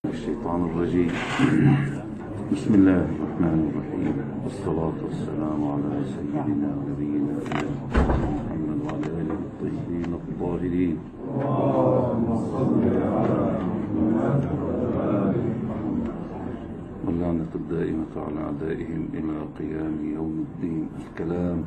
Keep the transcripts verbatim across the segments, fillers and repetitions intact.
الشيطان الرجيم. بسم الله الرحمن الرحيم، والصلاة والسلام على سيدنا ونبينا محمد وعلى آله الطيبين الطاهرين. واللعنة الدائمة على أعدائهم إلى قيام يوم الدين. الكلام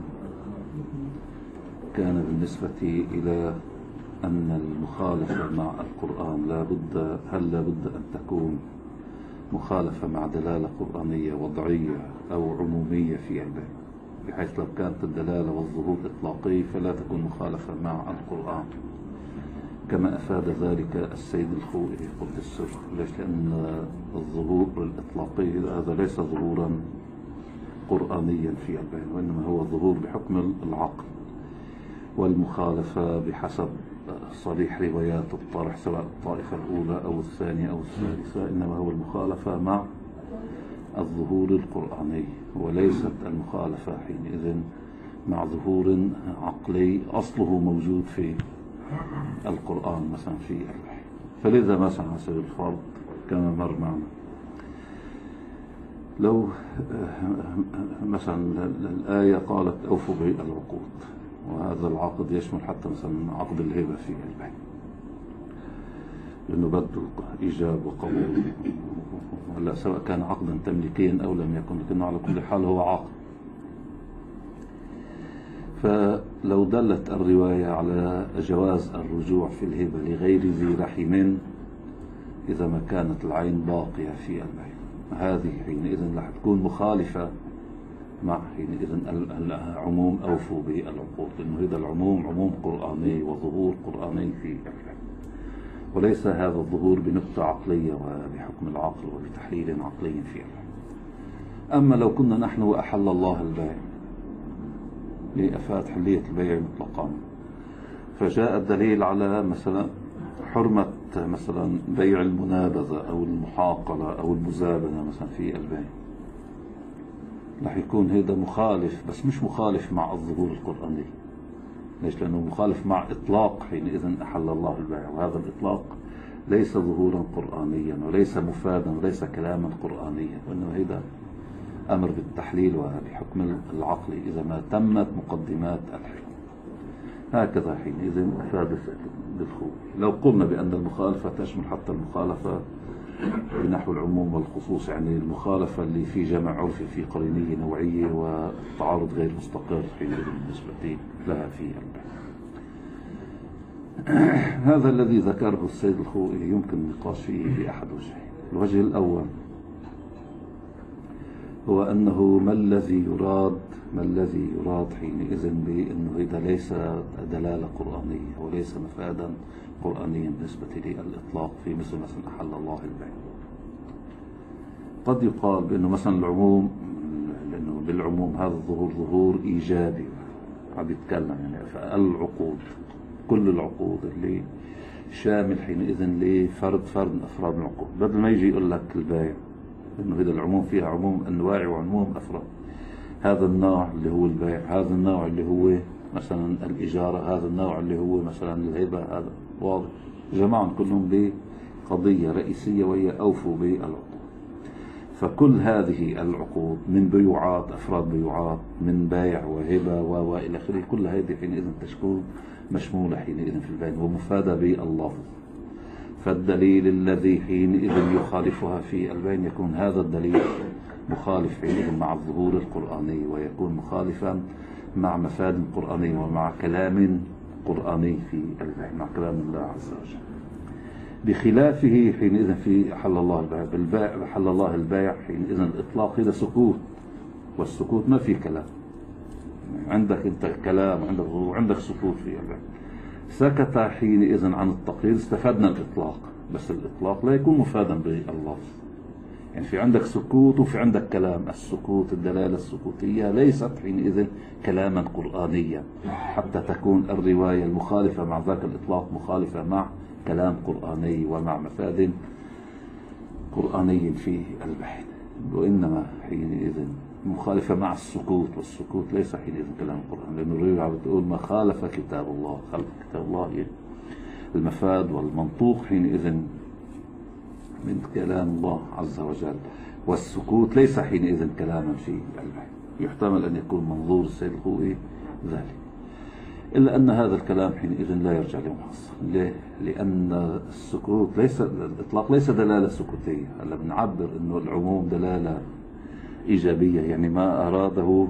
كان بالنسبة إلى أن المخالفة مع القرآن لا بد هل لا بد أن تكون مخالفة مع دلالة قرآنية وضعية أو عمومية في الباب، بحيث لو كانت الدلالة والظهور إطلاقي فلا تكون مخالفة مع القرآن، كما أفاد ذلك السيد الخوئي قدس سره. ليش؟ لأن الظهور الإطلاقي هذا ليس ظهورا قرآنيا في الباب، وإنما هو ظهور بحكم العقل، والمخالفة بحسب صريح روايات الطرح سواء الطائفة الأولى أو الثانية أو الثالثة، إنما هو المخالفة مع الظهور القرآني، وليست المخالفة حينئذ مع ظهور عقلي أصله موجود في القرآن مثلا في الوحي. فلذا مثلا على سبيل الفرض كما مر معنا، لو مثلا الآية قالت أوفوا بالعقود، وهذا العقد يشمل حتى مثلا عقد الهبة في البيع، لأنه بده إيجاب وقبول، هلا سواء كان عقدا تمليكيا أو لم يكن، لكنه على كل حال هو عقد. فلو دلت الرواية على جواز الرجوع في الهبة لغير ذي رحم إذا ما كانت العين باقية في البيع، هذه حينئذ رح تكون مخالفة مع حينئذ العموم أوفوا بالعقود، لأنه هذا العموم عموم قرآني وظهور قرآني في البيع، وليس هذا الظهور بنقطة عقلية وبحكم العقل وبتحليل عقلي في البيع. أما لو كنا نحن وأحل الله البيع لأفاد حلية البيع مطلقا، فجاء الدليل على مثلا حرمة مثلا بيع المنابذة أو المحاقلة أو المزابنة مثلا في البيع، رح يكون هذا مخالف، بس مش مخالف مع الظهور القرآني. ليش؟ لأنه مخالف مع إطلاق حينئذ أحل الله البيع، وهذا الإطلاق ليس ظهورا قرآنيا وليس مفادا وليس كلاما قرآنيا، وإنما هذا أمر بالتحليل وبحكم العقل إذا ما تمت مقدمات الحكم. هكذا حينئذ أفاد بالخوف. لو قلنا بأن المخالفة تشمل حتى المخالفة بنحو العموم والخصوص، يعني المخالفة اللي في جمع عرفي في قرينية نوعية والتعارض غير مستقر حينئذ بالنسبة لها في البحث. هذا الذي ذكره السيد الخوئي يمكن النقاش فيه بأحد وجهين. الوجه الأول هو أنه ما الذي يراد ما الذي يراد حينئذ بأنه هذا ليس دلالة قرآنية وليس مفادا قرآنيا بالنسبة للإطلاق في مثل مثلا أحل الله البيع. قد يقال بأنه مثلا العموم، لأنه بالعموم هذا الظهور ظهور إيجابي، عم يتكلم يعني فالعقود كل العقود اللي شامل حينئذ لفرد فرد من أفراد العقود، بدل ما يجي يقول لك البيع إنه هذا العموم فيها عموم أنواع وعموم أفراد، هذا النوع اللي هو البيع، هذا النوع اللي هو مثلا الإجارة، هذا النوع اللي هو مثلا الهبة، هذا واضح جماعهم كلهم بقضية رئيسية وهي أوفوا بالعقود. فكل هذه العقود من بيوعات أفراد بيوعات من بيع وهبة وإلى آخره، كل هذه حينئذ تكون مشمولة حينئذ في البيع ومفادة باللفظ. فالدليل الذي حينئذ يخالفها في البيع يكون هذا الدليل مخالف حينئذ مع الظهور القرآني، ويكون مخالفا مع مفاد قرآني ومع كلام قرآني في البيع، مع كلام الله عز وجل. بخلافه حينئذ في حل الله البيع بالبيع حل الله البيع حينئذ الإطلاق هذا سكوت، والسكوت ما في كلام، عندك انت كلام وعندك وعندك سكوت في البيع. سكت حينئذ عن التقرير، استفدنا الإطلاق، بس الإطلاق لا يكون مفادا باللفظ. يعني في عندك سكوت وفي عندك كلام، السكوت الدلالة السكوتية ليست حينئذ كلاما قرآنيا حتى تكون الرواية المخالفة مع ذاك الإطلاق مخالفة مع كلام قرآني ومع مفاد قرآني في البحث، وإنما حينئذ مخالفة مع السكوت، والسكوت ليس حينئذ كلام القرآن، لأن الرواية بتقول ما خالف كتاب الله، خالف كتاب الله المفاد والمنطوق حينئذ من كلام الله عز وجل، والسكوت ليس حينئذ كلاما في البحث. يحتمل أن يكون منظور السيد الخوئي ذلك، إلا أن هذا الكلام حينئذ لا يرجع لمحصل. ليه؟ لأن السكوت ليس الإطلاق ليس دلالة سكوتية. هلا بنعبر إنه العموم دلالة إيجابية، يعني ما أراده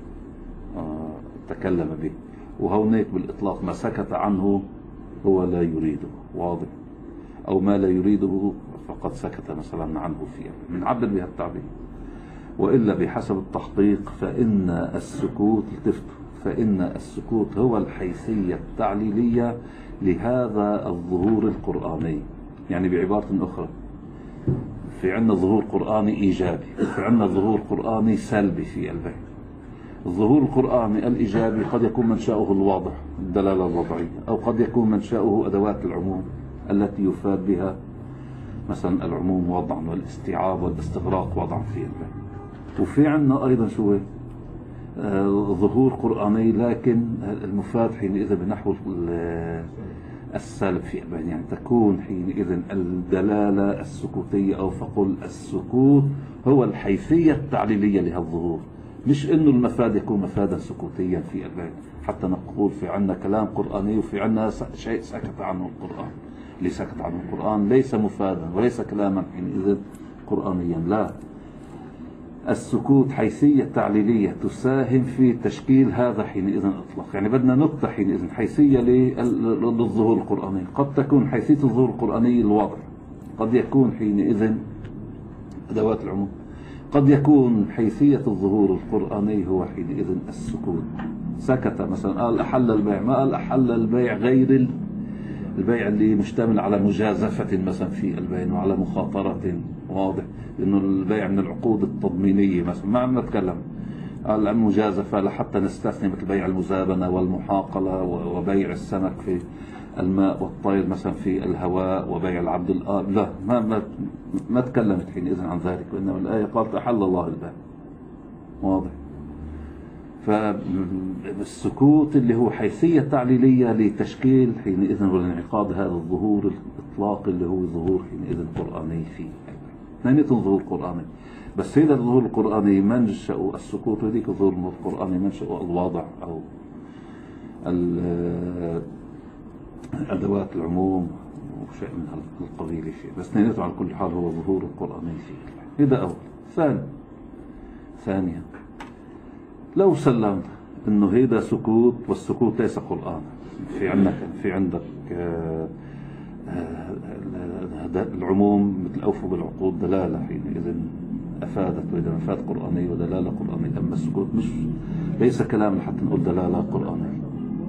آه تكلم به، وهونيك بالإطلاق ما سكت عنه هو لا يريده، واضح، أو ما لا يريده فقد سكت مثلا عنه فيه، بنعبر بها التعبير. وإلا بحسب التحقيق فإن السكوت التفتوا فإن السكوت هو الحيثية التعليلية لهذا الظهور القرآني. يعني بعبارة أخرى، في عندنا ظهور قرآني إيجابي، في عندنا ظهور قرآني سلبي في البيت. الظهور القرآني الإيجابي قد يكون منشأه الواضح الدلالة الوضعية، أو قد يكون منشأه أدوات العموم التي يفاد بها مثلا العموم وضعا والاستيعاب والاستغراق وضعا في البيت. وفي عندنا أيضا شو آه ظهور قرآني لكن المفاد حينئذ بنحو السلب في البيت، يعني تكون حينئذ الدلالة السكوتية، أو فقل السكوت هو الحيثية التعليلية لهالظهور، مش إنه المفاد يكون مفادا سكوتيا في البيت حتى نقول في عنا كلام قرآني وفي عنا شيء سكت عنه القرآن. اللي سكت عنه القرآن ليس مفادا وليس كلاما حينئذ قرآنيا، لا، السكوت حيثية تعليلية تساهم في تشكيل هذا حينئذ الإطلاق. يعني بدنا نقطة حينئذ حيثية للظهور القرآني، قد تكون حيثية الظهور القرآني الواضح، قد يكون حينئذ أدوات العموم، قد يكون حيثية الظهور القرآني هو حينئذ السكوت. سكت مثلا، قال أحل البيع، ما قال أحل البيع غير البيع اللي مشتمل على مجازفة مثلا في البيع وعلى مخاطرة، واضح، لأنه البيع من العقود التضمينية مثلا ما عم نتكلم. قال عن مجازفة لحتى نستثني مثل بيع المزابنة والمحاقلة وبيع السمك في الماء والطير مثلا في الهواء وبيع العبد الآب، لا، ما ما ما تكلمت حينئذ عن ذلك، وإنما الآية قالت أحل الله البيع، واضح. فالسكوت اللي هو حيثية تعليلية لتشكيل حينئذ والانعقاد هذا الظهور الإطلاقي اللي هو ظهور حينئذ قرآني فيه، اثنيناتهم ظهور قرآني. بس هذا الظهور القرآني منشأ السكوت، وهذيك الظهور القرآني منشأ الواضع أو أدوات العموم وشيء من القبيل فيه. بس اثنيناتهم على كل حال هو ظهور القرآني فيه. هذا أول. ثاني ثانيا لو سلمنا انه هيدا سكوت والسكوت ليس قرآن، في عندك في عندك العموم مثل أوفوا بالعقود دلالة حينئذ أفادت، وإذا أفاد قرآني ودلالة قرآنية، أما السكوت مش ليس كلام حتى نقول دلالة قرآنية.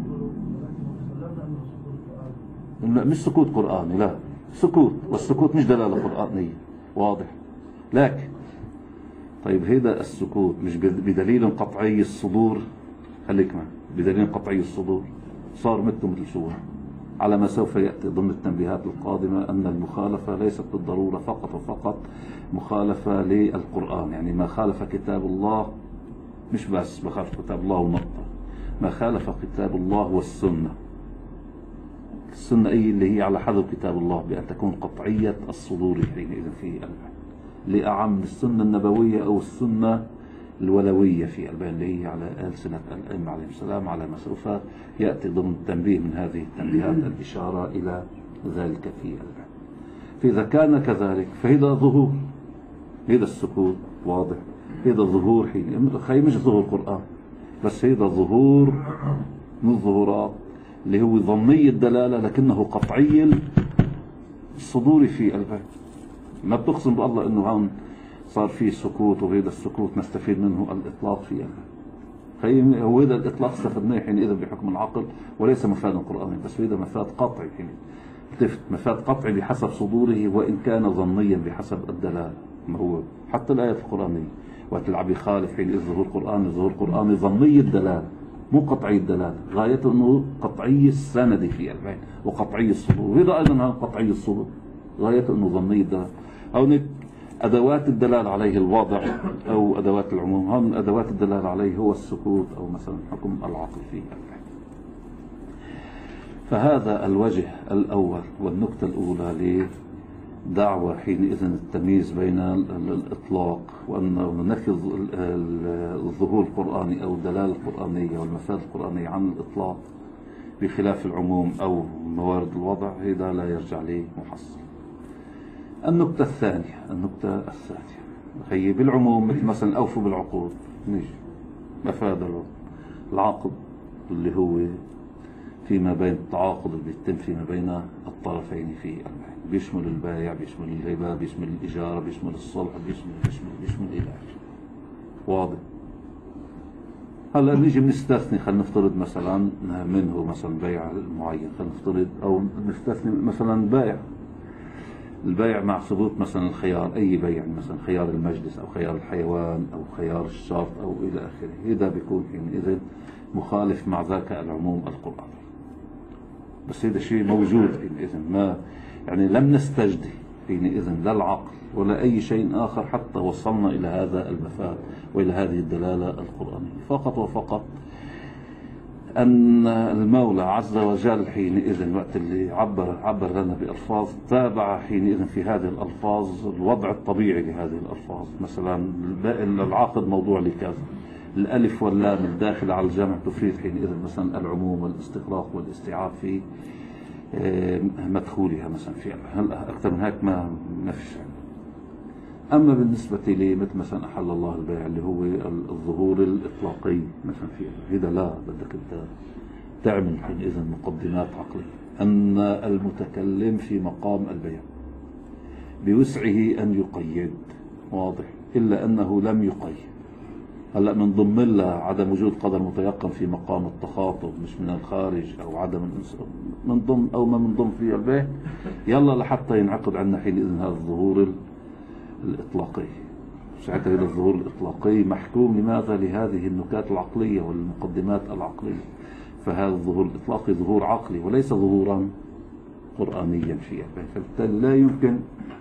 لا، مش سكوت قرآني، لا، سكوت، والسكوت مش دلالة قرآنية، واضح. لكن طيب هذا السكوت مش بدليل قطعي الصدور، خليك معي، بدليل قطعي الصدور صار مثل مثل شو على ما سوف يأتي ضمن التنبيهات القادمة، أن المخالفة ليست بالضرورة فقط وفقط مخالفة للقرآن. يعني ما خالف كتاب الله، مش بس ما خالف كتاب الله ونقطة، ما خالف كتاب الله والسنة. السنة أي اللي هي على حذو كتاب الله بأن تكون قطعية الصدور حينئذ في البيان، لأعم السنة النبوية أو السنة الولوية في البيان اللي هي على ألسنة الأئمة عليهم السلام، على ما سوف يأتي ضمن تنبيه من هذه التنبيهات الإشارة إلى ذلك في البيان. فإذا كان كذلك فهذا ظهور، هذا السكوت واضح، هذا ظهور حين خي مش ظهور قرآن، بس هذا ظهور من الظهورات اللي هو ظني الدلالة لكنه قطعي الصدور في البيان. ما بتقسم بالله انه هون صار في سكوت وهذا السكوت نستفيد منه الاطلاق فيها، خي هو هذا الاطلاق استفدناه حينئذ بحكم العقل وليس مفادا قرآني، بس هذا مفاد قطعي حين مفاد قطعي بحسب صدوره وان كان ظنيا بحسب الدلاله. ما هو حتى الايه القرآنيه وتلعب يخالف حين ظهور قرآني، ظهور قرآني ظني الدلاله مو قطعي الدلاله، غايته انه قطعي السند في البيان وقطعي الصدور، وهذا ايضا قطعي الصدور غايته انه ظني الدلاله. هون ادوات الدلاله عليه الواضع او ادوات العموم، هون ادوات الدلاله عليه هو السكوت او مثلا حكم العقل فيه. فهذا الوجه الاول والنقطه الاولى دعوة حينئذ التمييز بين الإطلاق وأن نفي الظهور القرآني أو الدلالة القرآنية والمفاد القرآنية عن الإطلاق بخلاف العموم أو موارد الوضع، هذا لا يرجع لي محصل. النكتة الثانية النكتة الثانية هي بالعموم مثل مثلا أوفوا بالعقود، نيجي مفاد العقد اللي هو فيما بين التعاقد اللي بيتم فيما بين الطرفين في البيع، بيشمل البائع، بيشمل الهبة، بيشمل الإجارة، بيشمل الصلح، بيشمل بيشمل بيشمل إلى آخره. واضح؟ هلا نيجي بنستثني، خلينا نفترض مثلا منه مثلا بيع معين، خلينا نفترض أو نستثني مثلا بائع، البيع مع ثبوت مثلا الخيار، أي بيع مثلا خيار المجلس أو خيار الحيوان أو خيار الشرط أو إلى آخره، هذا بيكون حينئذ مخالف مع ذاك العموم القرآني. بس هذا شيء موجود حينئذ، ما يعني لم نستجدي حينئذ لا العقل ولا أي شيء آخر حتى وصلنا إلى هذا المفاد وإلى هذه الدلالة القرآنية، فقط وفقط أن المولى عز وجل حينئذ وقت اللي عبر عبر لنا بألفاظ تابع حينئذ في هذه الألفاظ الوضع الطبيعي لهذه الألفاظ. مثلا العقد موضوع لكذا، الألف واللام الداخل على الجمع تفيد حينئذ مثلا العموم والاستغراق والاستيعاب في مدخولها مثلا في هلا أكثر من هيك ما نفش. أما بالنسبة لي مثل مثلا أحل الله البيع اللي هو الظهور الإطلاقي مثلا في هذا، لا بدك أنت تعمل حينئذ مقدمات عقلية أن المتكلم في مقام البيع بوسعه أن يقيد، واضح، إلا أنه لم يقيد. هلا من ضمن لها عدم وجود قدر متيقن في مقام التخاطب مش من الخارج او عدم من ضمن او ما من ضمن في البيع، يلا لحتى ينعقد عندنا حينئذ هذا الظهور الاطلاقي. ساعتها هذا الظهور الاطلاقي محكوم لماذا؟ لهذه النكات العقليه والمقدمات العقليه. فهذا الظهور الاطلاقي ظهور عقلي وليس ظهورا قرآنيا في البيع، فبالتالي لا يمكن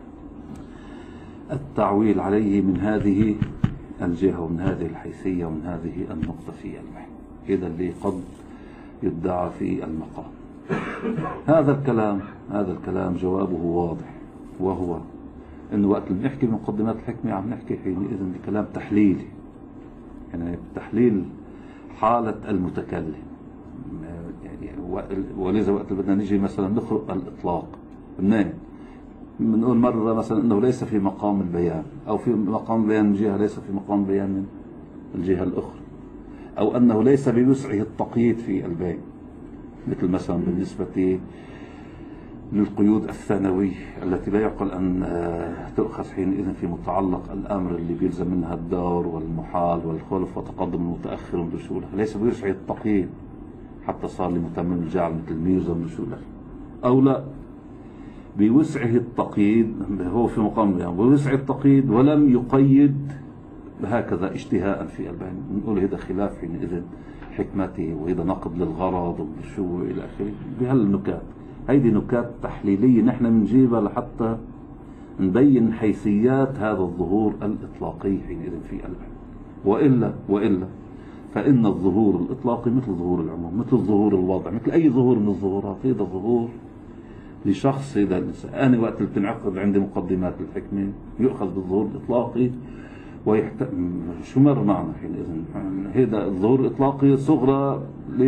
التعويل عليه من هذه الجهة ومن هذه الحيثية ومن هذه النقطة في البيع. هذا اللي قد يدعى في المقام. هذا الكلام هذا الكلام جوابه واضح، وهو إنه وقت نحكي بمقدمات الحكمة عم نحكي حينئذ بكلام تحليلي، يعني تحليل حالة المتكلم. يعني ولذا وقت بدنا نجي مثلا نخرق الإطلاق منين؟ بنقول مرة مثلا أنه ليس في مقام البيان، أو في مقام البيان من جهة ليس في مقام البيان من الجهة الأخرى، أو أنه ليس بوسعه التقييد في البيع، مثل مثلا بالنسبة للقيود الثانوية التي لا يعقل أن تؤخذ حينئذ في متعلق الأمر اللي بيلزم منها الدور والمحال والخلف وتقدم المتأخر ودشوله، ليس بوسعه التقييد حتى صار لمتمم الجعل مثل الميزة ودشوله، أو لا بوسعه التقييد، هو في مقام البيان بوسع التقييد ولم يقيد هكذا اجتهاء في البيان، نقول هذا خلاف حينئذ حكمته وهذا نقد للغرض والشو إلى آخره. بهالنكات هيدي نكات تحليلية نحن بنجيبها لحتى نبين حيثيات هذا الظهور الإطلاقي حينئذ في البيان. وإلا وإلا فإن الظهور الإطلاقي مثل ظهور العموم، مثل ظهور الوضع، مثل أي ظهور من الظهورات. هذا ظهور لشخص، هذا الإنسان. أنا وقت اللي بتنعقد عندي مقدمات الحكمة يؤخذ بالظهور الإطلاقي ويحت... شو مر معنا حينئذ؟ هذا الظهور الإطلاقي صغرى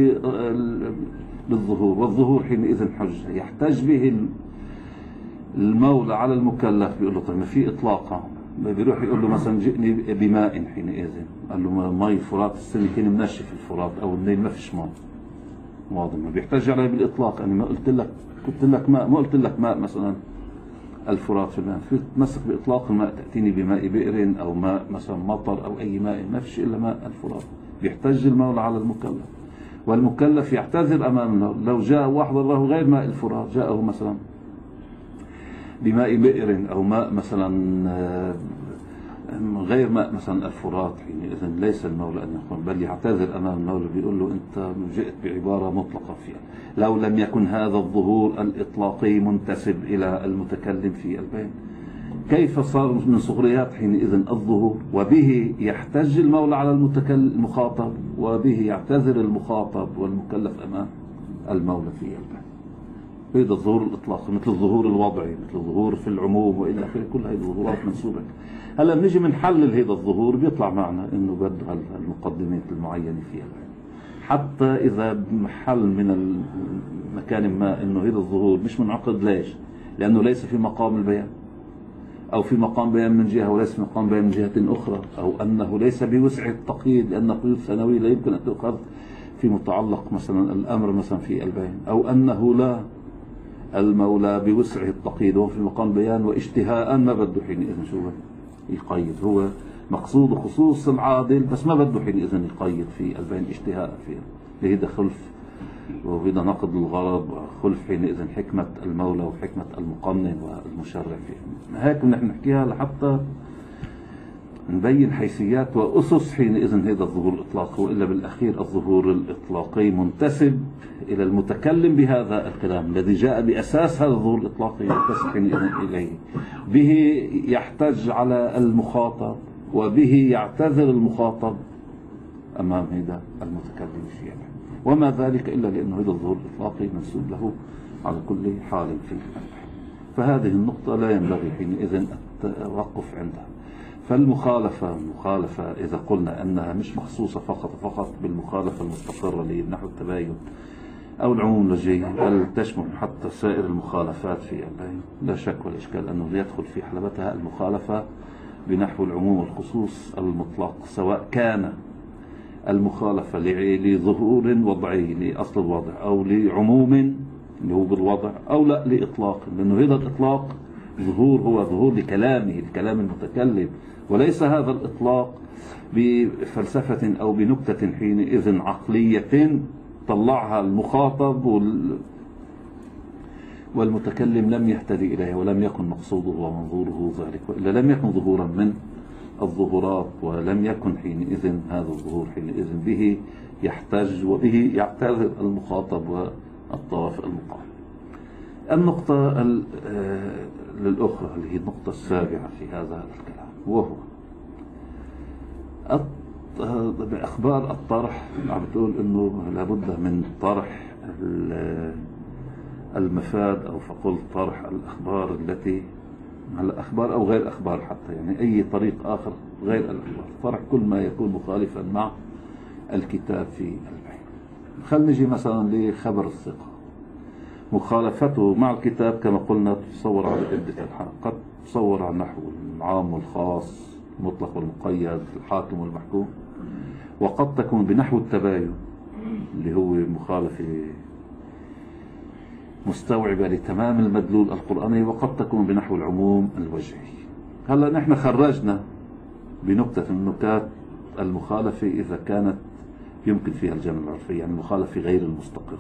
للظهور، والظهور حينئذ حجة يحتج به المولى على المكلف. بيقول له طيب ما في إطلاقا، بيروح يقول له مثلا جئني بماء، حينئذ قال له مي فرات السنة كان منشف الفرات أو النيل ما فيش ماء، واضح ما بيحتاج عليه بالإطلاق. أنا ما قلت لك قلت لك ماء، ما قلت لك ماء مثلا الفرات في الماء، في تمسك بإطلاق الماء، تأتيني بماء بئر أو ماء مثلا مطر أو أي ماء، ما فيش إلا ماء الفرات. بيحتج المولى على المكلف، والمكلف يعتذر أمامه لو جاء واحد الله غير ماء الفرات، جاءه مثلا بماء بئر أو ماء مثلا غير ماء مثلا الفرات، حينئذ ليس المولى أن يقول، بل يعتذر أمام المولى بيقول له أنت جئت بعبارة مطلقة فيها. لو لم يكن هذا الظهور الإطلاقي منتسب إلى المتكلم في البيان، كيف صار من صغريات حينئذ الظهور؟ وبه يحتج المولى على المتكلم المخاطب، وبه يعتذر المخاطب والمكلف أمام المولى في البيان. هذا الظهور الإطلاقي مثل الظهور الوضعي، مثل الظهور في العموم وإلى آخره، كل هذه الظهورات منسوبة. هلا بنيجي بنحلل هذا الظهور بيطلع معنا إنه بده المقدمات المعينة فيها، حتى إذا محل من المكان ما إنه هذا الظهور مش منعقد. ليش؟ لأنه ليس في مقام البيان، أو في مقام بيان من جهة وليس في مقام بيان من جهة أخرى، أو أنه ليس بوسع التقييد لأن قيود ثانوية لا يمكن أن تؤخذ في متعلق مثلا الأمر مثلا في البيان، أو أنه لا المولى بوسع التقييد وهو في مقام بيان واجتهاء ما بده حينئذ شو يقيد. هو مقصود خصوص العادل بس ما بده حينئذ يقيد في البيان اجتهاء فيه، لهذا خلف وهذا نقد الغرض وخلف حينئذ حكمة المولى وحكمة المقنن والمشرع فيه. هيك نحن نحكيها لحتى نبين حيثيات وأسس حينئذ هذا الظهور الإطلاقي، وإلا بالأخير الظهور الإطلاقي منتسب إلى المتكلم بهذا الكلام الذي جاء بأساس هذا الظهور الإطلاقي ينتسب حينئذ إليه، به يحتج على المخاطب وبه يعتذر المخاطب أمام هذا المتكلم فيه، وما ذلك إلا لأنه هذا الظهور الإطلاقي منسوب له على كل حال في الأمر. فهذه النقطة لا ينبغي حينئذ التوقف عندها. فالمخالفة المخالفة إذا قلنا أنها مش مخصوصة فقط فقط بالمخالفة المستقرة لنحو التباين أو العموم الوجهي، بل تشمل حتى سائر المخالفات في البيان، لا شك ولا إشكال أنه يدخل في حلبتها المخالفة بنحو العموم والخصوص المطلق، سواء كان المخالفة لظهور وضعي لأصل الوضع أو لعموم اللي هو بالوضع أو لا لإطلاق، لأنه هذا الإطلاق ظهور هو ظهور لكلامه الكلام المتكلم، وليس هذا الإطلاق بفلسفة أو بنكتة حينئذ عقلية طلعها المخاطب وال والمتكلم لم يهتدي إليها ولم يكن مقصوده ومنظوره ذلك، وإلا لم يكن ظهورا من الظهورات، ولم يكن حينئذ هذا الظهور حينئذ به يحتج وبه يعتذر المخاطب والطرف المقابل. النقطة الأخرى اللي هي النقطة السابعة في هذا الكلام، وهو بأخبار الطرح. عم بتقول إنه لابد من طرح المفاد أو فقل طرح الأخبار التي على أخبار أو غير أخبار، حتى يعني أي طريق آخر غير الأخبار، طرح كل ما يكون مخالفا مع الكتاب في البيان. خلينا نجي مثلا لخبر الثقة، مخالفته مع الكتاب كما قلنا تصور على عدة أنحاء، قد تصور على نحو العام والخاص، المطلق والمقيد، الحاكم والمحكوم، وقد تكون بنحو التباين اللي هو مخالفة مستوعبة لتمام المدلول القرآني، وقد تكون بنحو العموم الوجهي. هلا نحن خرجنا بنكتة من النكات المخالفة إذا كانت يمكن فيها الجمع العرفي، يعني المخالفة غير المستقر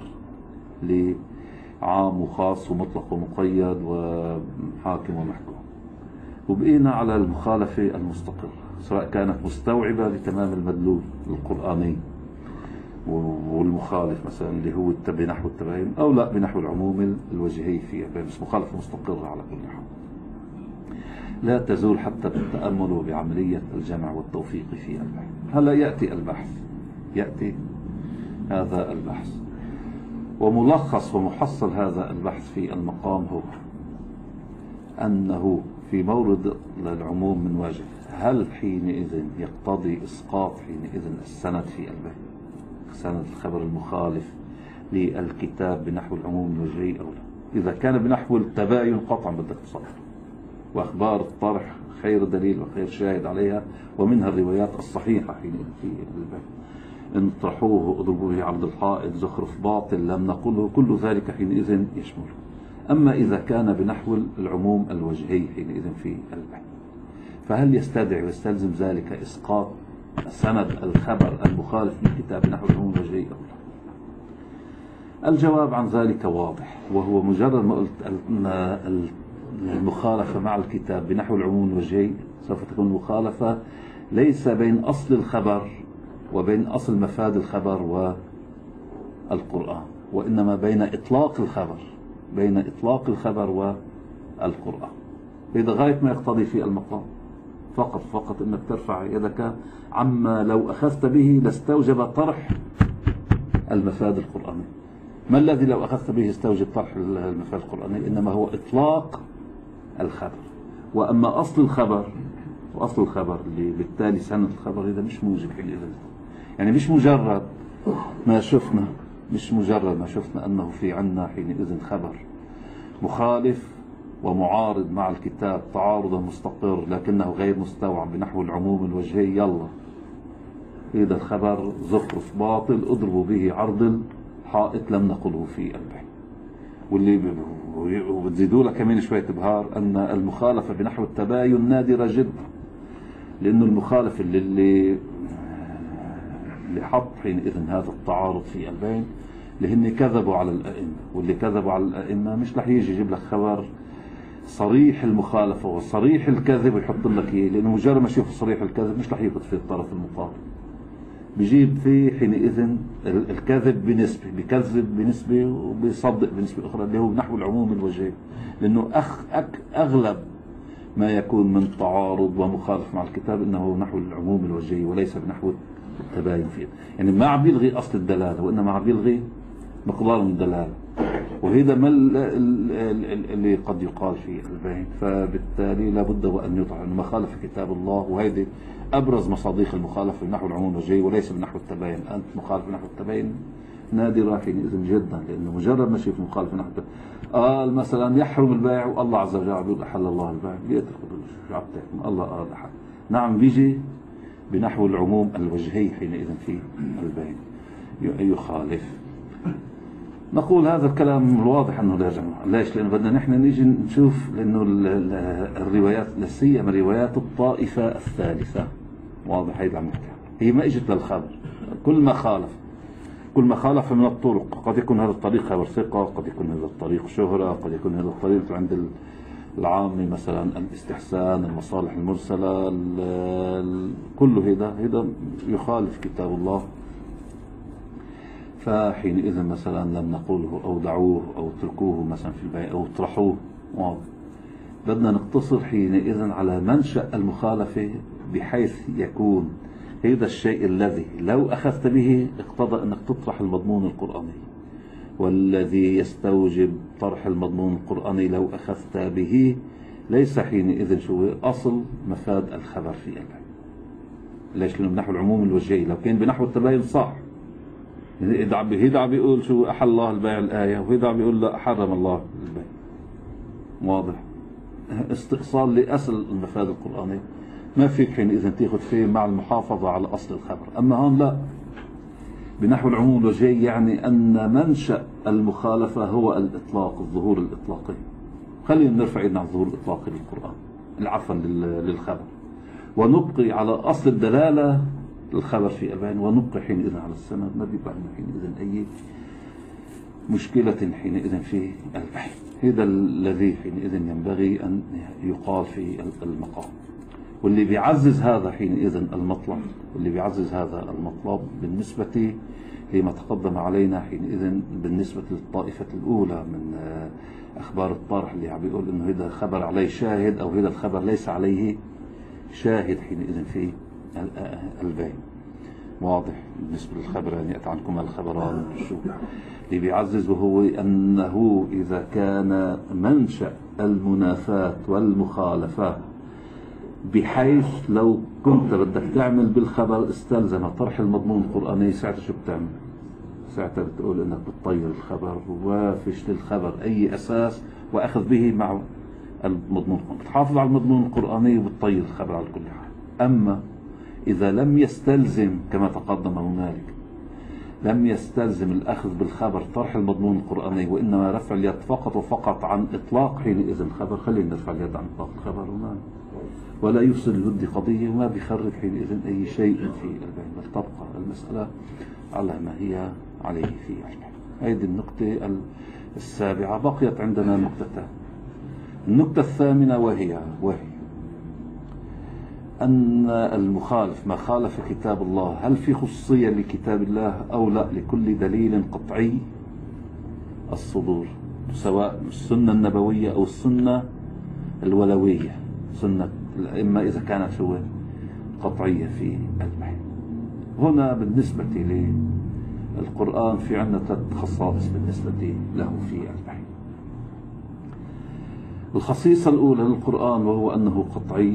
لعام وخاص ومطلق ومقيد وحاكم ومحكوم، وبقينا على المخالفة المستقرة سواء كانت مستوعبة لتمام المدلول القرآني والمخالف مثلا اللي هو بنحو التباين أو لا بنحو العموم الوجهي فيها، بس مخالفة مستقرة على كل حال لا تزول حتى بالتأمل بعملية الجمع والتوفيق فيها البحث. هلا يأتي البحث يأتي هذا البحث وملخص ومحصل هذا البحث في المقام هو أنه في مورد العموم من وجه، هل حينئذ يقتضي إسقاط حينئذ السند في البحث، سند الخبر المخالف للكتاب بنحو العموم الوجهي أو لا؟ إذا كان بنحو التباين قطعا بدك تصرف، وأخبار الطرح خير دليل وخير شاهد عليها، ومنها الروايات الصحيحة حينئذ في البحث، إن طرحوه اضربوه عرض الحائط زخرف باطل لم نقله، كل ذلك حينئذ يشمله. أما إذا كان بنحو العموم الوجهي حينئذ في البحث، فهل يستدعي ويستلزم ذلك إسقاط سند الخبر المخالف للكتاب نحو العموم الوجهي أو لا؟ الجواب عن ذلك واضح، وهو مجرد ما قلت أن المخالفة مع الكتاب بنحو العموم الوجهي سوف تكون مخالفة ليس بين أصل الخبر وبين أصل مفاد الخبر والقرآن، وإنما بين إطلاق الخبر بين إطلاق الخبر والقرآن. إذا غاية ما يقتضي في المقام فقط فقط أنك ترفع يدك عما لو أخذت به لاستوجب طرح المفاد القرآني، ما الذي لو أخذت به يستوجب طرح المفاد القرآني؟ إنما هو إطلاق الخبر. وأما أصل الخبر وأصل الخبر اللي بالتالي سنة الخبر إذا مش موجب حينئذ، يعني مش مجرد ما شفنا مش مجرد ما شفنا أنه في عنا حينئذ خبر مخالف ومعارض مع الكتاب تعارضا مستقر لكنه غير مستوعب بنحو العموم الوجهي، يلا إذا الخبر زخرف باطل اضربوا به عرض الحائط لم نقله في البيت. واللي وبتزيدوا لك كمان شوية إبهار أن المخالفة بنحو التباين نادرة جدا، لأنه المخالف اللي اللي, اللي حط حينئذ هذا التعارض في البين اللي هن كذبوا على الأئمة، واللي كذبوا على الأئمة مش رح يجي يجيب لك خبر صريح المخالفة وصريح الكذب ويحط لك إيه، لأنه مجرد ما يشوف صريح الكذب مش رح ياخذ في الطرف المقابل، بيجيب فيه حينئذ الكذب بنسبة، بكذب بنسبة وبيصدق بنسبة أخرى اللي هو نحو العموم الوجهي، لأنه أخ أك أغلب ما يكون من تعارض ومخالف مع الكتاب إنه نحو العموم الوجهي وليس بنحو التباين فيه، يعني ما عم يلغي أصل الدلالة وإنما عم يلغي مقدار من الدلالة، وهذا ما اللي قد يقال في البين. فبالتالي لابد وأن يطرح أنه مخالف كتاب الله، وهذه أبرز مصادق المخالفة بنحو العموم الوجهي وليس بنحو التباين. أنت مخالف بنحو التباين نادرة حينئذ جدا، لأنه مجرد ما شيء مخالف بنحو التباين قال مثلا يحرم البيع والله عز وجل يقول أحل الله البيع، بيترك شو عم تحكم الله قال أحل، نعم بيجي بنحو العموم الوجهي حينئذ في البين يخالف. نقول هذا الكلام الواضح أنه لا جمع. ليش؟ لأنه بدنا نحن نيجي نشوف، لأنه الروايات لا سيما روايات الطائفة الثالثة واضح هيدا عم نحكي، هي ما اجت للخبر، كل ما خالف كل ما خالف من الطرق، قد يكون هذا الطريق خبر ثقة، قد يكون هذا الطريق شهرة، قد يكون هذا الطريق عند العام مثلا الاستحسان، المصالح المرسلة، كله هذا هذا يخالف كتاب الله. فحينئذ مثلا لم نقوله أو دعوه أو تركوه مثلا في البيع أو اطرحوه، واضح بدنا نقتصر حينئذ على منشأ المخالفة، بحيث يكون هذا الشيء الذي لو أخذت به اقتضى أنك تطرح المضمون القرآني، والذي يستوجب طرح المضمون القرآني لو أخذت به ليس حينئذ شو أصل مفاد الخبر في البيع. ليش؟ لأنه بنحو العموم الوجهي، لو كان بنحو التباين صح، هيدا عم بيقول شو أحل الله البيع الآية، وهيدا عم بيقول لا حرم الله البيع، واضح استئصال لأصل المفاد القرآني ما فيك حينئذ تاخذ فيه مع المحافظة على أصل الخبر. أما هون لا، بنحو العموم الوجهي يعني أن منشأ المخالفة هو الإطلاق، الظهور الإطلاقي. خلينا نرفع ايدنا عن الظهور الإطلاقي للقرآن عفوا للخبر، ونبقي على أصل الدلالة للخبر في البيان، ونبقي حينئذ على السند، ما بيبقى لنا حينئذ أي مشكلة حينئذ في البيان. هذا الذي حينئذ ينبغي أن يقال في المقام، واللي بيعزز هذا حينئذ المطلب، واللي بيعزز هذا المطلب بالنسبة لما تقدم علينا حينئذ بالنسبة للطائفة الأولى من أخبار الطارح، اللي عم بيقول إنه هذا خبر عليه شاهد أو هذا الخبر ليس عليه شاهد حينئذ في البين، واضح بالنسبة للخبر يعني يأتي عنكم الخبران شو اللي بيعزز، وهو أنه إذا كان منشأ المنافاة والمخالفة بحيث لو كنت بدك تعمل بالخبر استلزم طرح المضمون القرآني، ساعتها شو بتعمل؟ ساعتها بتقول انك بتطير الخبر وفيش للخبر اي اساس واخذ به مع المضمون، بتحافظ على المضمون القرآني وبتطير الخبر على كل حال. اما اذا لم يستلزم كما تقدم هنالك، لم يستلزم الاخذ بالخبر طرح المضمون القرآني، وانما رفع اليد فقط وفقط عن اطلاق حينئذ الخبر، خلينا نرفع اليد عن اطلاق الخبر وما ولا يفسد الود قضية وما بيخرب حينئذ أي شيء في البين، بل تبقى المسألة على ما هي عليه في البين. هذه النقطة السابعة. بقيت عندنا نقطتان. النقطة الثامنة وهي وهي أن المخالف ما خالف كتاب الله هل في خصوصية لكتاب الله أو لا، لكل دليل قطعي الصدور، سواء السنة النبوية أو السنة الولوية، سنة الأئمة إذا كانت هو قطعية في البين. هنا بالنسبة القرآن في عندنا ثلاث خصائص بالنسبة له في البحث. الخصيصة الأولى للقرآن وهو أنه قطعي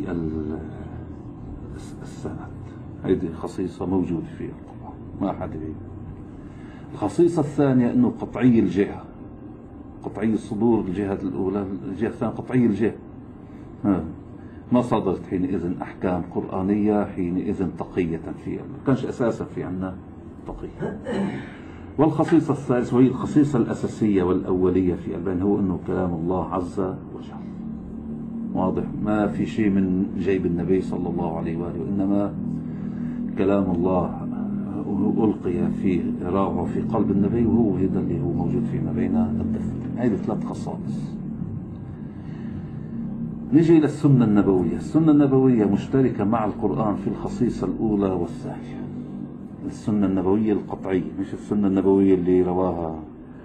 السند، هذه خصيصة موجودة في القرآن ما أحد بيه. الخصيصة الثانية أنه قطعي الجهة، قطعي الصدور الجهة الأولى، الجهة الثانية قطعي الجهة، ما صدرت حينئذ أحكام قرآنية حينئذ تقية فيها، ما كانش أساسا في عنا تقية. والخصيصة الثالثة وهي الخصيصة الأساسية والأولية في البين هو أنه كلام الله عز وجل واضح، ما في شيء من جيب النبي صلى الله عليه وآله، وإنما كلام الله ألقي في راغ في قلب النبي، وهو هذا اللي هو موجود فيما بين الدفتين. هذه ثلاث خصائص. نجي إلى السنة النبوية. السنة النبوية مشتركة مع القرآن في الخصيصة الأولى والثانية. السنة النبوية القطعية، مش السنة النبوية اللي رواها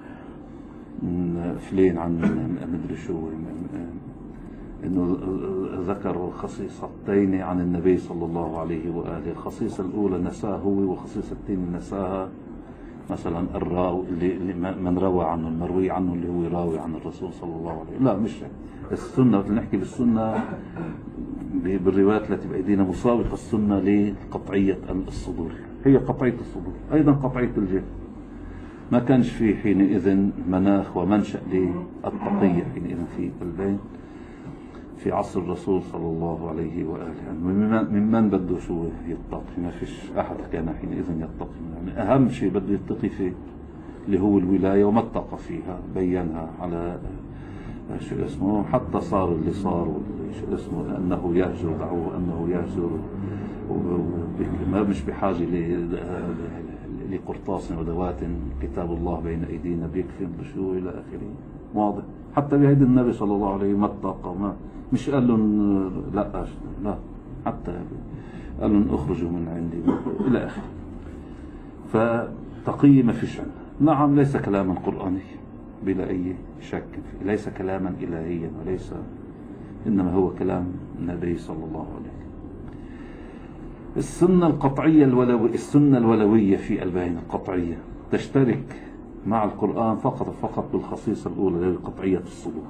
فلين عن مدري شو، انه ذكر خصيصتين عن النبي صلى الله عليه وآله. الخصيصة الأولى نساها هو، والخصيصة الثانية نساها مثلا الراوي اللي من روى عنه، المروي عنه اللي هو راوي عن الرسول صلى الله عليه وسلم. لا مش السنة، اللي نحكي بالسنة بالروايات التي بأيدينا مساوقة السنة لقطعية الصدور، هي قطعية الصدور أيضا قطعية الجهة. ما كانش في حينئذ مناخ ومنشأ للتقية حينئذ في البين في عصر الرسول صلى الله عليه وآله. ممن بده شو يتقي؟ ما فيش أحد كان حينئذ يتقي. يعني أهم شيء بده يتقي فيه اللي هو الولاية، وما اتقى فيها بينها على شو اسمه، حتى صار اللي صار شو اسمه أنه يهجر دعوه، أنه يهجر ما مش بحاجة لقرطاس ودوات، كتاب الله بين أيدينا بيكفي بشو إلى آخره. واضح. حتى بهيد النبي صلى الله عليه وسلم ما اتقى، ما مش قال لهم لا لا، حتى قال لهم اخرجوا من عندي إلى آخره. فتقي ما فيش عنه. نعم ليس كلاما قرآنيا بلا أي شك فيه، ليس كلاما إلهيا، وليس، إنما هو كلام النبي صلى الله عليه وسلم. السنة القطعية الولوية، السنة الولوية في البين القطعية تشترك مع القرآن فقط فقط بالخصيصة الأولى لقطعية الصدور.